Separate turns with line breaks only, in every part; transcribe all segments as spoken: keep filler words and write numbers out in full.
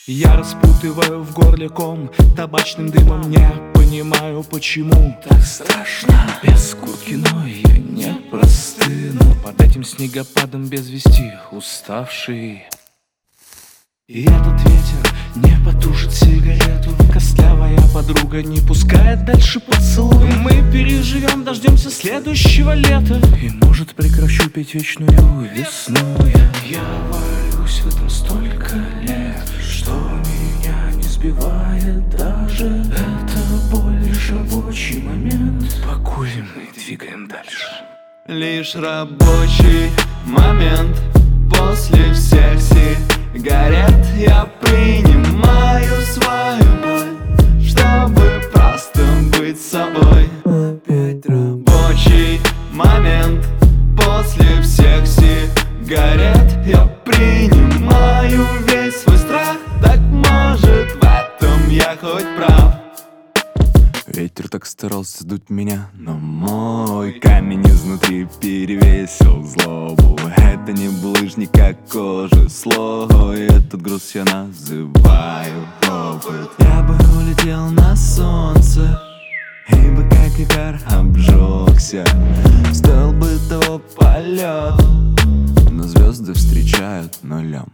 Я распутываю в горле ком табачным дымом, не понимаю, почему так страшно. Без куртки, но я не простыну под этим снегопадом без вести уставший. И этот ветер не потушит сигарету, костлявая подруга не пускает дальше поцелуй. Мы переживем, дождемся следующего лета, и может прекращу петь вечную весну. Я, я валюсь в этом столько лет, что меня не сбивает даже эта боль, лишь рабочий момент. Покурим и двигаем дальше.
Лишь рабочий момент после всех сигарет. Я принимаю свою боль, чтобы просто быть собой.
Опять
рабочий момент после всех сигарет. Я принимаю весь свой страх. Так может в этом я хоть прав.
Ветер так старался дуть меня, но мой камень изнутри перевесил злобу. Это не булыжник, а кожа слой. Этот груз я называю опыт. Я бы улетел на солнце, и бы как икар обжегся. Стоил бы того полет, но звезды встречают нулем.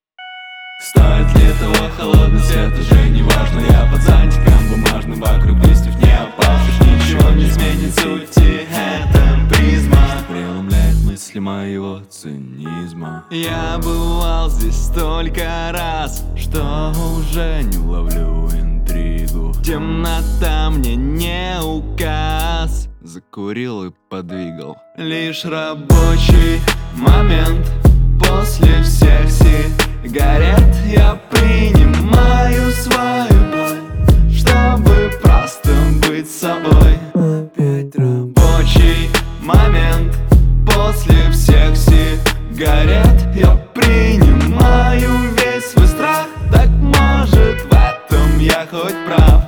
Стоит ли этого холодный свет, уже не важно. Я под зонтиком бумажным, вокруг листьев не опавших. Ничего не изменит сути, это призма,
что преломляет мысли моего цинизма.
Я бывал здесь столько раз,
что уже не ловлю интригу.
Темнота мне не указ.
Закурил и подвигал.
Лишь рабочий момент после всех сигарет. Я принимаю свою боль, чтобы просто быть собой.
Опять
рабочий момент после всех сигарет. Я принимаю весь свой страх. Так может в этом я хоть прав.